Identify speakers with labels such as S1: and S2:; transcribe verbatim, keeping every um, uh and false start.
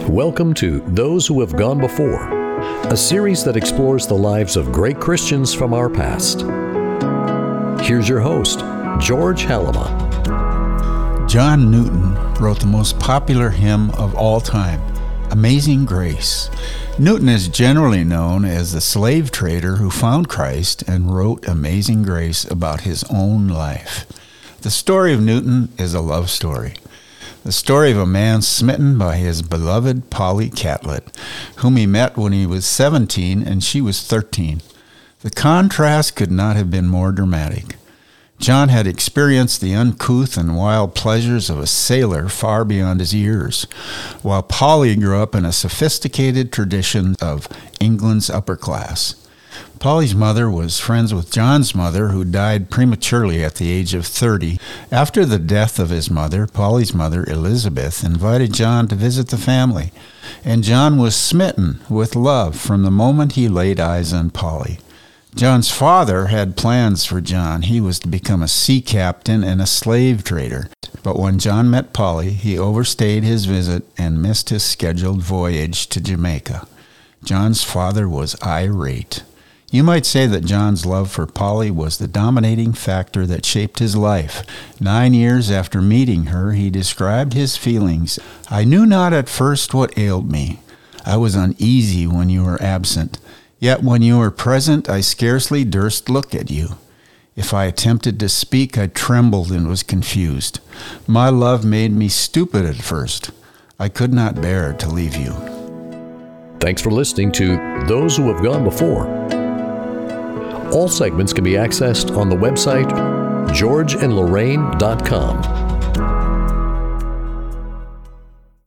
S1: Welcome to Those Who Have Gone Before, a series that explores the lives of great Christians from our past. Here's your host, George Halima.
S2: John Newton wrote the most popular hymn of all time, Amazing Grace. Newton is generally known as the slave trader who found Christ and wrote Amazing Grace about his own life. The story of Newton is a love story. The story of a man smitten by his beloved Polly Catlett, whom he met when he was seventeen and she was thirteen. The contrast could not have been more dramatic. John had experienced the uncouth and wild pleasures of a sailor far beyond his years, while Polly grew up in a sophisticated tradition of England's upper class. Polly's mother was friends with John's mother, who died prematurely at the age of thirty. After the death of his mother, Polly's mother, Elizabeth, invited John to visit the family, and John was smitten with love from the moment he laid eyes on Polly. John's father had plans for John. He was to become a sea captain and a slave trader. But when John met Polly, he overstayed his visit and missed his scheduled voyage to Jamaica. John's father was irate. You might say that John's love for Polly was the dominating factor that shaped his life. Nine years after meeting her, he described his feelings. "I knew not at first what ailed me. I was uneasy when you were absent. Yet when you were present, I scarcely durst look at you. If I attempted to speak, I trembled and was confused. My love made me stupid at first. I could not bear to leave you."
S1: Thanks for listening to Those Who Have Gone Before. All segments can be accessed on the website george and lorraine dot com.